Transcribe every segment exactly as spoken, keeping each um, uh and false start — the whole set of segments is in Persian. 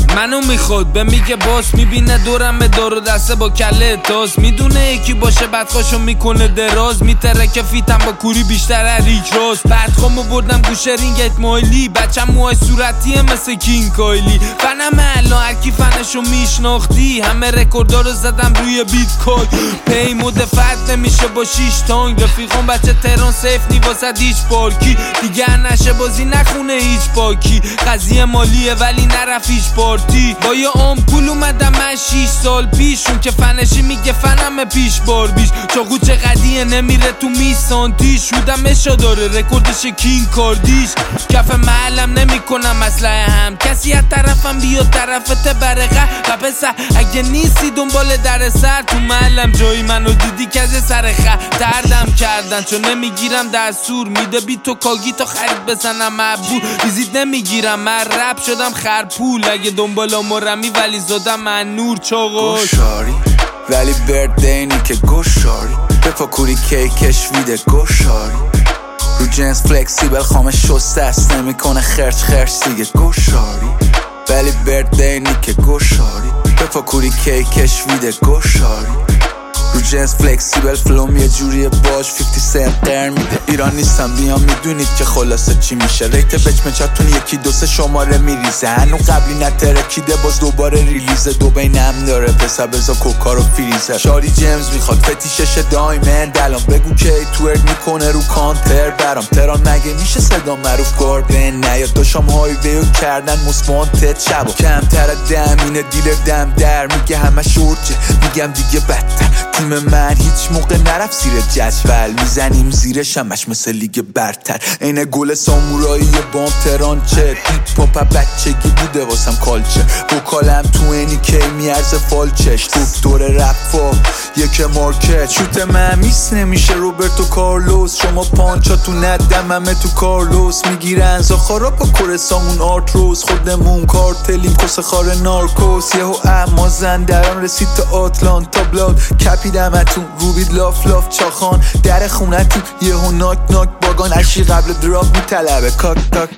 منو میخواد به میگه باس، میبینه دورم دار و دسته با کله تاز، میدونه یکی باشه بدخواشو میکنه دراز، میتره که فیتم با کوری بیشتر ریک راز. بدخوامو بردم گوشه رینگت مایلی، بچم موهای صورتیه مثل کینگ کایلی. فنم الان هرکی فنشو میشناختی، همه رکوردا رو زدم روی بیت کوین. پی مدفت نمیشه با شیش تانگ، رفیقان بچه تهران سیف نی واسه هیچ پارکی. دیگه نشه بازی نخونه هیچ پاکی، قضیه مالیه ولی نرف هیچ پارتی. با یه آمپول اومدم من شیش سال پیش، اون که فنشی میگه فنم پیش بار بیش. چاقو چقدیه نمیره تو میسانتیش، شودم اشا داره رکوردش کینگ کاردیش. کف محلم نمیکنم اسلحه هم، کسی از طرفم بیاد طرفت برقه. و پسر اگه نیستی دنبال در سر، تو محلم جایی منو دیدی که از سر خط دردم کردن، چون نمیگیرم دستور میده بی تو کاگی تا خرید بزنم مبور. ویزیت نمیگیرم من رپ شدم خرپول، اگه دنبال مرمی ولی زدم من نور چاقاش. گوشاری ولی بردینی که گوشاری، بپا کوری کیکش ویده گوشاری. رو جنس فلکسیبل خامه شسته است، نمی کنه خرچ خرچ دیگه گوشاری. ولی بردینی که گوشاری، بپا کوری کیکش ویده گوشاری. رو جنس فلکسیبل فلوم یه جوریه باش پنجاه سنت قرن میده. ایران نیستم بیام میدونید که خلاصه چی میشه، ریت بچمچاتون یکی دو سه شماره میریزه. هنو قبلی نترکیده باز دوباره ریلیزه، دو بینم داره پسر بزا کوکا رو فریزه. شاری جیمز میخواد فتیشش دایمند، الان بگو که توئرک میکنه رو کانتر برام. تران مگه میشه صدا معروف گاردن نیاد، داشام هایویو کردن مسپانتت شبا. کمتر دم اینه دیلر دم در میگه همه شورچه، میگم دیگه بدتر. تیم من هیچ موقع نرفت زیر جدول، میزنیم زیر شمش مثل لیگ برتر. اینه گل سامورایی بام تران چه هیپ هاپ بچگی بوده واسم کالچه. وکالم تو اینی کی میارزه فالچش، دکتر رفا یک مارکت. شوت من میس نمیشه روبرتو کارلوس، شما پانچا تو ندم همه تو کارلوس. میگیرن زاخارا با کورسامون آرتروس، خودمون کارتلیم کس خار نارکوس. یهو اما زندران رسید تا آتلانتا بلاد، کپیدمتون روبید لاف لاف چاخان. در خونتون یهو ناک ناک باگان، اشی قبل دراپ میطلبه کاک کاک.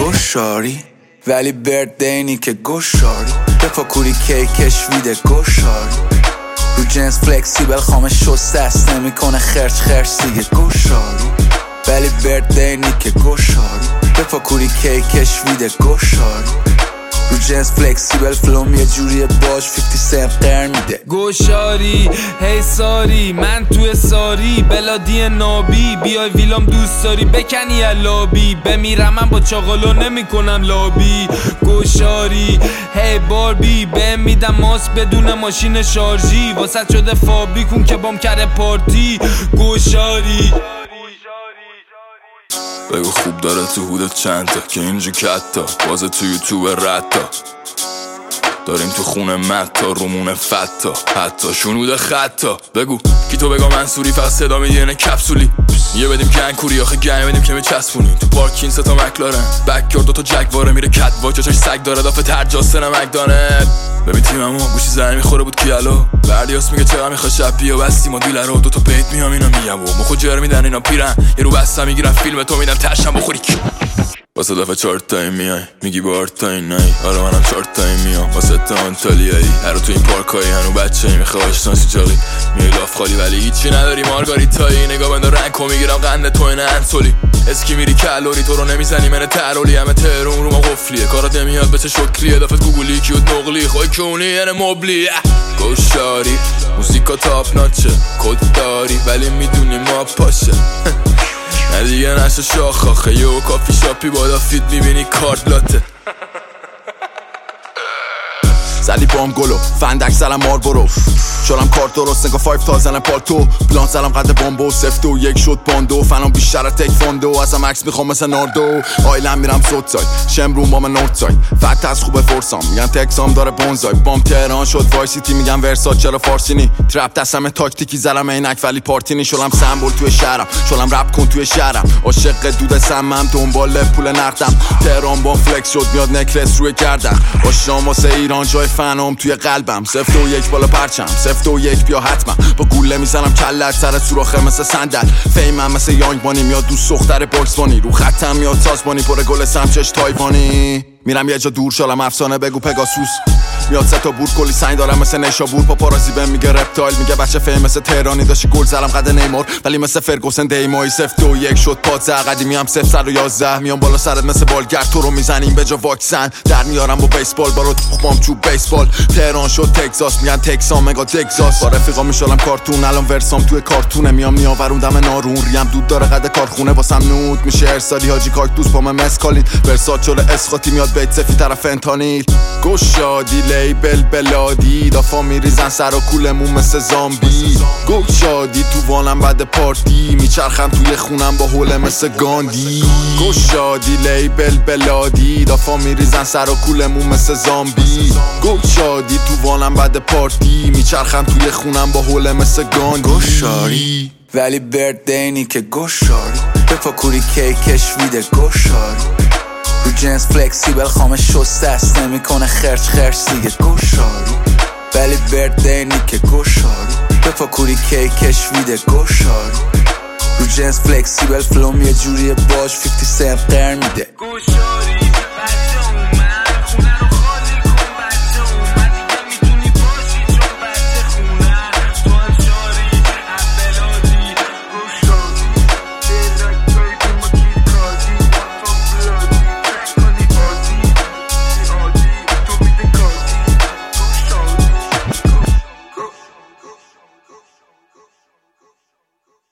گوشاری ولی بردینی که گوشاری، بپا کوری کیکش ویده گوشاری. رو جنس فلکسیبل خامه شسته است، نمی کنه خرچ خرچ دیگه گوشاری. ولی بردینی که گوشاری، بپا کوری کیکش ویده گوشاری. رو جنس فلکسیبل فلوم یه جوریه باش پنجاه سنت قرن میده. گوشاری هی ساری من توی ساری، بلادی نابی بیای ویلام دوست داری بکنی لابی. بمیرم من با چاقالو نمی کنم لابی. گوشاری هی باربی بهم میدم ماست بدون ماشین شارژی، واسه شده فابریکون که بام کرده پارتی. گوشاری بگو خوب داره تو هودت چند تا که اینجا کتا بازه تو یوتیوب رتا. داریم تو خونه متا رومونه فتا، حتی شنود خطا. بگو کی تو بگا منصوری فقط صدا میدینه کپسولی. یه بدیم گنگوری آخه گنگ بدیم که میچسبونیم. تو پارکین ستا مکلارن بکیار دوتا جگواره میره کت واج، چاش سگ داره دافه ترجاسته نمکدانت. ببین تیممو گوشی زنی میخوره بود کیالو، بردیاس میگه چقدر میخواد شب بیا بستیم و دیلر رو دوتا پیت میام اینا میگم و مخو جر میدن اینا پیرن. یه رو بسته میگیرن فیلم تو میدم تشم بخوری کی. واسه دفعه چهار تایی میای میگی بار تایی نایی، آره منم چهار تایی میام واسه تا انتالیایی. هرو تو این پارکایی هنو بچه ای میخواه آشناسی جاقی میای لاف خالی ولی هیچی نداری مارگاریتایی. نگاه بنده رنگ میگیرم قنده تو این انسولی، اسکی میری کالوری تو رو نمیزنی من ترولی. همه تهرون رو ما قفلیه کارات نمیاد بچه شکلیه، دفت گوگلی کیوت نقلی خواه کونی یعنی مبلی. گوشاری موسیقا تاپ ناچه کد داری ولی میدونی ما پاشه. نه دیگه نشه شاخ آخه یه کافی شاپی بالا فید میبینی کارت لاته. زلی بام گلو فندک زلم مار برو، شدم کارت درست نگاه فایف تا زنم پالتو. پلان زلم قد بامبو سفت و یک شد باندو، فنام بیشتر تک فاندو. ازم عکس میخوام مثل ناردو، آیلم میرم سوت ساید شمرون با من نورت ساید. فت از خوبه فرسام میگن تکسام داره بونزای. بام تهران شد وای سیتی میگن ورسات چرا فارسینی. ترپ دستم تاکتیکی زلم عینک ولی پارتینی. شلم سمبل توی شهرم شلم رپ کن توی شهرم. عاشق دود سمم دنبال پول نقدم. تهران با فلکس شد میاد نکلس روی گردن. آشام واسه ایران جای فنام توی قلبم. سفت و یک بالا پرچم، سفت و یک بیا حتما. با گوله میزنم کلت سر سوراخه مثل صندل. فیمم مثل یانگ بانی، میاد دوست دختر باکس بانی. رو خطم میاد سازبانی، پر گل سمچش تایوانی. میرم یه جا دور شالم افسانه بگو پگاسوس. میاد سه تا بور کلی سنگ دارم مثل نیشابور. پاپارازی بهم میگه رپتایل، میگه بچه فیم مثل تهرانی. داشتی گل زدم قد نیمار ولی مثل فرگوسن دیمایی. سفت و یک شد پادزه قدیمی هم صفر صد و یازده. میام بالا سرت مثل بالگرد، تو رو میزنیم به جا واکسن. در میارم با بیسبال بارو تخمام چوب بیسبال. تهران شد تگزاس، میگن تکسان مگا تگزاس. با رفیقا میشالم کارتون، الان ورسام توی کارتونه. میام میآوروندم نارون، ریم دود داره قد کارخونه. واسم نود میشه ارسالی حاجی کاکتوس با من مسکالین. ورسات شده اسخاطی میاد بیت سفی طرف فنتانیل. گشادی لیبل بلادی، دافا میریزن سر و کولمون مثل زامبی. گشادی تو وانم بعد پارتی، میچرخم توی خونم با حوله مثل گاندی. گشادی لیبل بلادی، دافا میریزن سر و کولمون مثل زامبی. گشادی تو وانم بعد پارتی، میچرخم توی خونم با حوله مثل گاندی. گشاری ولی بردینی که گشاری. بپاکوری کیکش ویده گشاری. رو جنس فلکسیبل خامه شسته است، نمیکنه خرچ خرچ دیگه گشاری. ولی بردینی که گشاری. بپاکوری کیکش ویده گشاری. رو جنس فلکسیبل فلوم یه جوریه باش فیفتی سنت قرن میده.